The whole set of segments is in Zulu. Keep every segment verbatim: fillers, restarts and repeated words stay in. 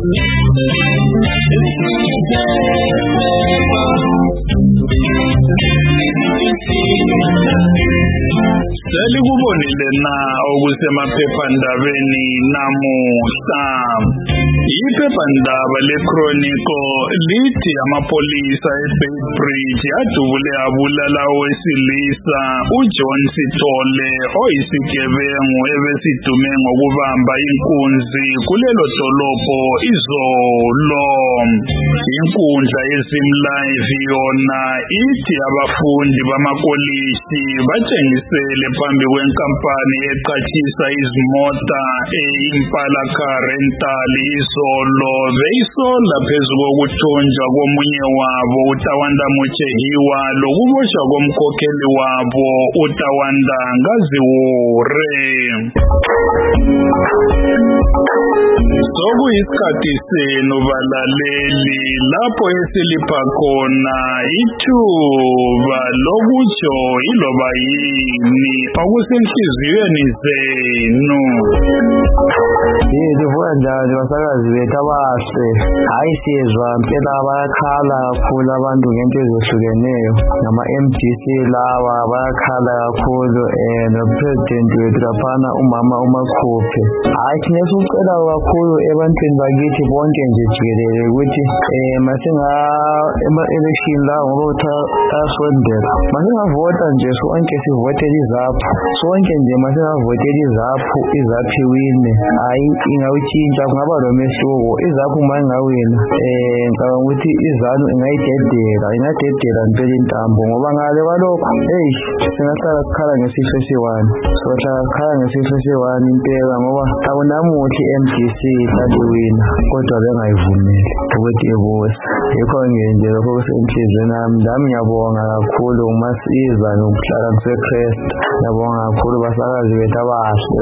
Selikubonile na okusemaphephandabeni namuhla. Iphephandaba leChronicle lithi amapolisa eBaitbridge adubule abulala owesilisa uJohn Sithole oyisigebengu ebesidume ngokubamba inkunzi kulelo dolobho izolo. Inkundla yeZimlive yona ithi abafundi bamakolisi batshengisele phambi kwenkampani eqhatshisa izimota eImpala Car Rental izolo beyisola phezu kokuthunjwa komunye wabo uTawanda Muchehiwa lokuboshwa komkhokheli wabo uTawanda Ngaziwure. Sokuyisikhathi senu balaleli lapho esilipha khona ithuba lokutsho iloba yini okusenhliziyweni zenu. Yebo fukanjani basakazi bethu abahle. Hayi siyezwa impela bayakhala kakhulu abantu ngento ezihlukeneyo. Nama M D C lawa bayakhala kakhulu eh no president wethu laphana umama uMakhuphe. Hayi thina sicela kakhulu ebantwini bakithi bonke nje jikelele ukuthi eh masinga ema election la ngoba utha aswendela. Masingavota nje sonke sivotele izaphu. Sonke nje masingavotele izaphu izaphi wine. Hayi ingawutshintsha kungaba lo mehluko izaphu mangawina eh ngicabanga ukuthi izanu ingayidedela ingadedela impela intambo ngoba ngale kwalokho hey singahlala kukhala ngesifo esiwani sohlala kukhala ngesifo esiwani impela ngoba akunamuthi M D C laliwina kodwa bengayivumeli ukuthi ebose yikho nje lokho kusenhlizweni nami nami ngiyabonga kakhulu umasiza nokuhlala kuseChrist ngiyabonga kakhulu basakazi bethu abahle.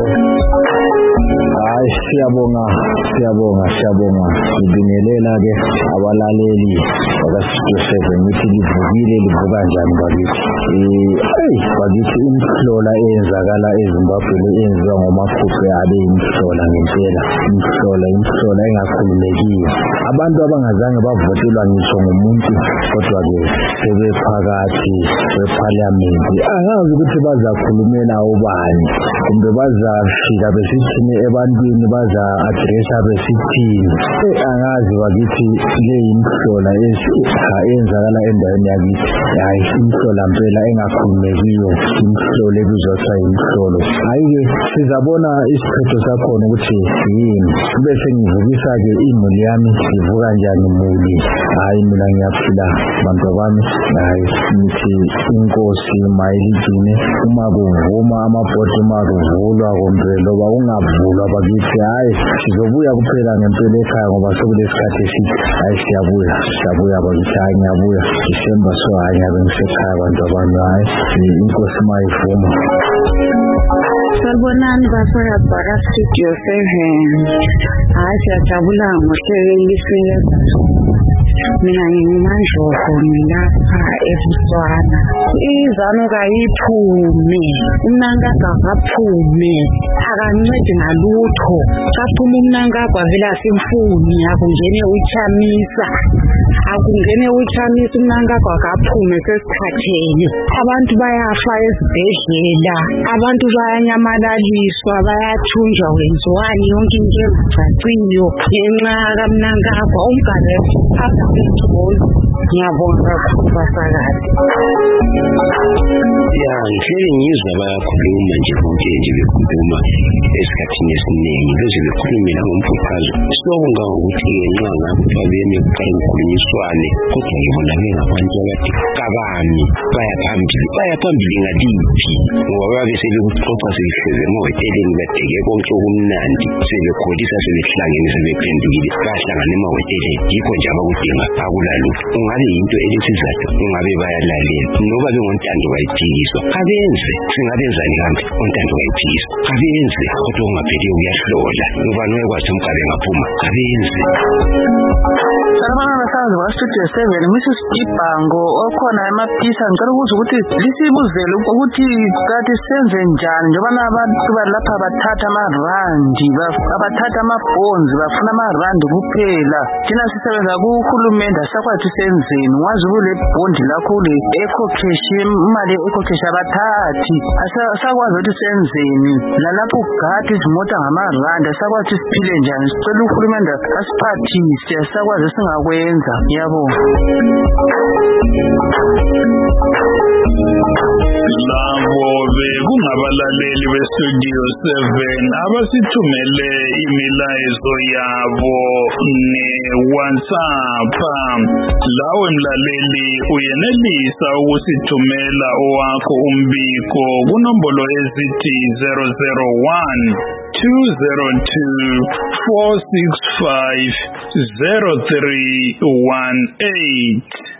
Hayi siyabonga siyabonga siyabonga ngibingelela ke abalaleli bakaStudio seven ukuthi livukile livuka kanjani bakithi eh hey bakithi imhlola eyenzakala eZimbabwe eyenziwa ngoMakhuphe abe imhlola ngempela imhlola imhlola engakhululekiyo abantu abangazange bavotelwa ngisho ngomuntu kodwa ke sebephakathi kweParliament angazi ukuthi bazakhulumela ubani kumbe bazafika besithini ebantwini baza addressa besithini angazi bakithi le imhlola eyenzakala endaweni yakithi hayi imhlola impela engakhululekiyo imhlola ebizwa imhlolo hayi ke sizabona isiphetho sakhona ukuthi yini bese ngivukisa ke imuli yami ivuka njani imuli hayi mina ngiyaphila bantu bami hayi nithi inkosi mayiligcine uma kuvuma amabhodi uma kuvulwa kombe loba ungavulwa bakithi hayi sizobuya kuphela ngempela ekhaya ngoba sokulesikhathi esithi hayi siyabuya siyabuya bakithi hayi ngiyabuya December so hayi ngabe ngisekhaya bantu abanye hayi inkosi mayivuma. Salbonani basaka baka Studio seven. Hayi siyajabula ngohlelelisiwe. Mina ngimandloko ngilapha eBotswana. Izanu kayiphume, umnanga akaphume, akancedi ngalutho. Kaphuma umnanga kwavela simfuni akungene uchamisa. Akungene uchamisa umnanga kwakaphume sesikhatheni. Abantu bayafa ezibhedlela, abantu bayanyamalaliswa, bayathunjwa wenziwani yonke into engacaciyo ngenxa kamnanga kwa umgane ngiyabonga kakhulu basakazi. Ya ngihleli ngizwa bayakhuluma nje bonke nje bekhuluma esikhathini esiningi bese bekhulumela ngomphuphazo sokubonga ukuthi ngenxa ngabe babene kuqala ukukhulunyiswane kodwa ngibona bengabantu abathi kabani bayaphambili bayaphambili ngaliphi ngoba babe sebekuxoxa sebehleze emahoteleni batheke konke okumnandi sebekholisa sebehlangene sebephendukile bahlangana emahoteleni yikho nje abakudinga akulalo ungabe into elesizathu ungabe bayalalela noba bengontando bayiphikiswa abenze singabenzani kambe ontando bayiphikiswa abenze kodwa ungapheli uyahlola ngoba noyekwazi umgabe ngaphuma abenze. Salama abasazi wa Studio seven Missus Ibango okhona emaphisa ngicela ukuza ukuthi lisibuzele ukuthi kathi senze njani njengoba abantu balapha bathatha amarandi abathatha amabhonzi bafuna amarandi kuphela thina sisebenza kuhulumende asakwathi senzeni wazi kule bhondi lakho le eco cash imali eco cash abathathi asakwazi ukuthi senzeni lalapho gadi izimota ngamarandi asakwathi siphile njani sicela uhulumende asiphathise asakwazi singakwenza yabo labo bekungabalaleli beStudio seven abasithumele imilayezo yabo ne-WhatsApp. Lawe mlaleli uyenelisa ukusithumela owakho umbiko kunombolo ezithi zero zero one two zero two four six five zero three one eight.